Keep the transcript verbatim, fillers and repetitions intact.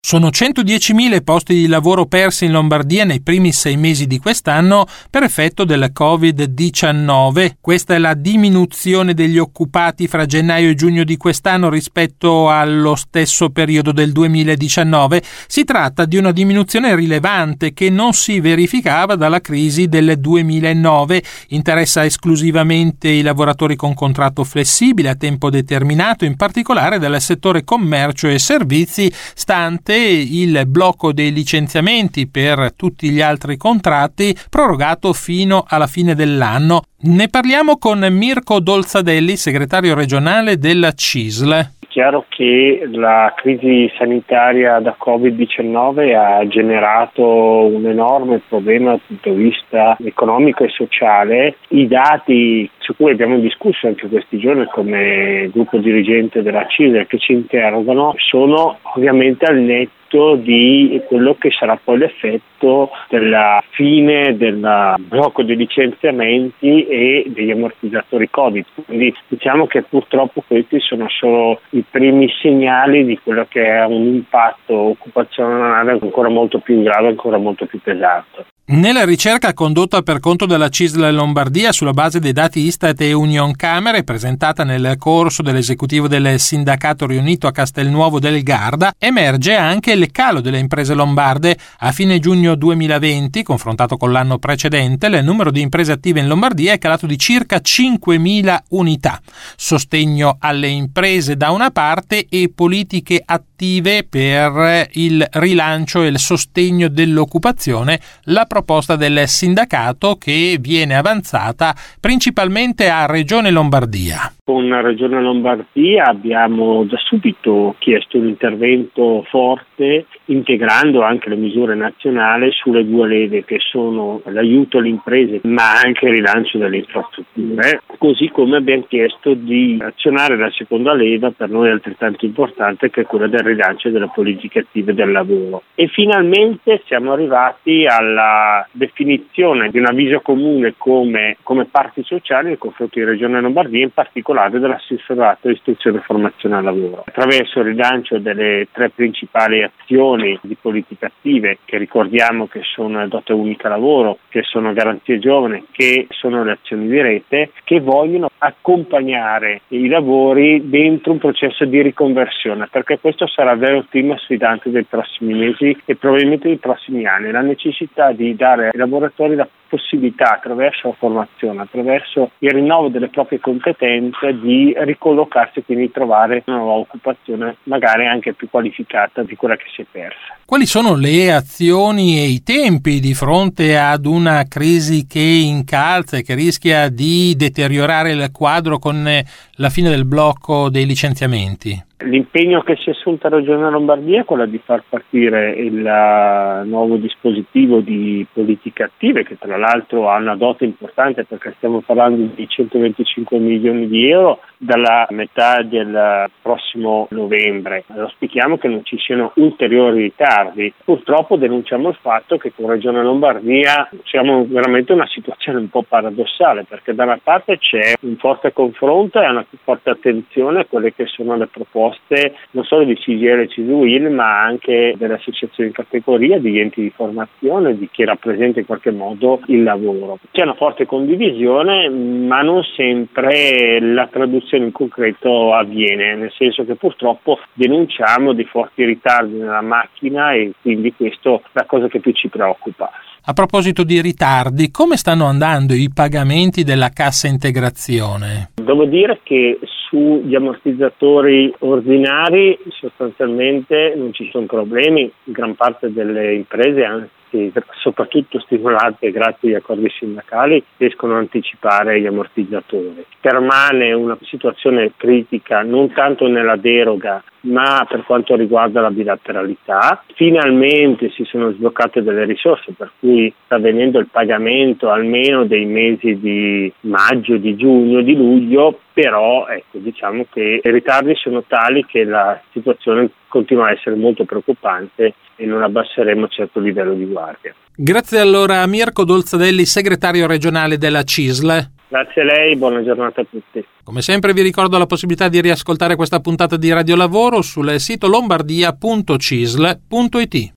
Sono centodiecimila i posti di lavoro persi in Lombardia nei primi sei mesi di quest'anno per effetto del covid diciannove. Questa è la diminuzione degli occupati fra gennaio e giugno di quest'anno rispetto allo stesso periodo del duemiladiciannove. Si tratta di una diminuzione rilevante che non si verificava dalla crisi del duemilanove. Interessa esclusivamente i lavoratori con contratto flessibile a tempo determinato, in particolare del settore commercio e servizi, stante il blocco dei licenziamenti per tutti gli altri contratti prorogato fino alla fine dell'anno. Ne parliamo con Mirko Dolzadelli, segretario regionale della C I S L. È chiaro che la crisi sanitaria da covid diciannove ha generato un enorme problema dal punto di vista economico e sociale. I dati su cui abbiamo discusso anche questi giorni come gruppo dirigente della C I S L che ci interrogano sono ovviamente al netto di quello che sarà poi l'effetto della fine del blocco dei licenziamenti e degli ammortizzatori Covid. Quindi diciamo che purtroppo questi sono solo i primi segnali di quello che è un impatto occupazionale ancora molto più grave, ancora molto più pesante. Nella ricerca condotta per conto della C I S L Lombardia sulla base dei dati Istat e Unioncamere presentata nel corso dell'esecutivo del sindacato riunito a Castelnuovo del Garda, emerge anche il calo delle imprese lombarde. A fine giugno duemilaventi, confrontato con l'anno precedente, il numero di imprese attive in Lombardia è calato di circa cinquemila unità. Sostegno alle imprese da una parte e politiche attive per il rilancio e il sostegno dell'occupazione, la proposta del sindacato che viene avanzata principalmente a Regione Lombardia. Con la Regione Lombardia abbiamo da subito chiesto un intervento forte, integrando anche le misure nazionali sulle due leve che sono l'aiuto alle imprese ma anche il rilancio delle infrastrutture, così come abbiamo chiesto di azionare la seconda leva, per noi altrettanto importante, che è quella del rilancio delle politiche attive del lavoro. E finalmente siamo arrivati alla definizione di un avviso comune come, come parti sociali nei confronti di Regione Lombardia, in particolare dell'assessorato istruzione e formazione al lavoro, attraverso il rilancio delle tre principali azioni di politica attive, che ricordiamo che sono la dote unica lavoro, che sono garanzie giovane, che sono le azioni di rete, che vogliono accompagnare i lavori dentro un processo di riconversione, perché questo sarà il vero tema sfidante dei prossimi mesi e probabilmente dei prossimi anni, la necessità di dare ai lavoratori la possibilità, attraverso la formazione, attraverso il rinnovo delle proprie competenze, di ricollocarsi e quindi trovare una nuova occupazione magari anche più qualificata di quella che si è persa. Quali sono le azioni e i tempi di fronte ad una crisi che incalza e che rischia di deteriorare il quadro con la fine del blocco dei licenziamenti? L'impegno che si è assunta la Regione Lombardia è quello di far partire il nuovo dispositivo di politiche attive, che tra l'altro ha una dote importante perché stiamo parlando di centoventicinque milioni di euro dalla metà del prossimo novembre. Auspichiamo che non ci siano ulteriori ritardi. Purtroppo denunciamo il fatto che con Regione Lombardia siamo veramente in una situazione un po' paradossale, perché da una parte c'è un forte confronto e una forte attenzione a quelle che sono le proposte non solo di C G I L e C S U I L ma anche delle associazioni di categoria, degli enti di formazione, di chi rappresenta in qualche modo il lavoro. C'è una forte condivisione ma non sempre la traduzione in concreto avviene, nel senso che purtroppo denunciamo di forti ritardi nella macchina e quindi questo è la cosa che più ci preoccupa. A proposito di ritardi, come stanno andando i pagamenti della cassa integrazione? Devo dire che sugli ammortizzatori ordinari sostanzialmente non ci sono problemi, gran parte delle imprese, anzi soprattutto stimolate grazie agli accordi sindacali, riescono a anticipare gli ammortizzatori. Permane una situazione critica non tanto nella deroga ma per quanto riguarda la bilateralità. Finalmente si sono sbloccate delle risorse, per cui sta avvenendo il pagamento almeno dei mesi di maggio, di giugno, di luglio, però ecco, diciamo che i ritardi sono tali che la situazione continua a essere molto preoccupante e non abbasseremo certo livello di guardia. Grazie allora a Mirko Dolzadelli, segretario regionale della C I S L. Grazie a lei, buona giornata a tutti. Come sempre vi ricordo la possibilità di riascoltare questa puntata di Radio Lavoro sul sito lombardia punto cisl punto it.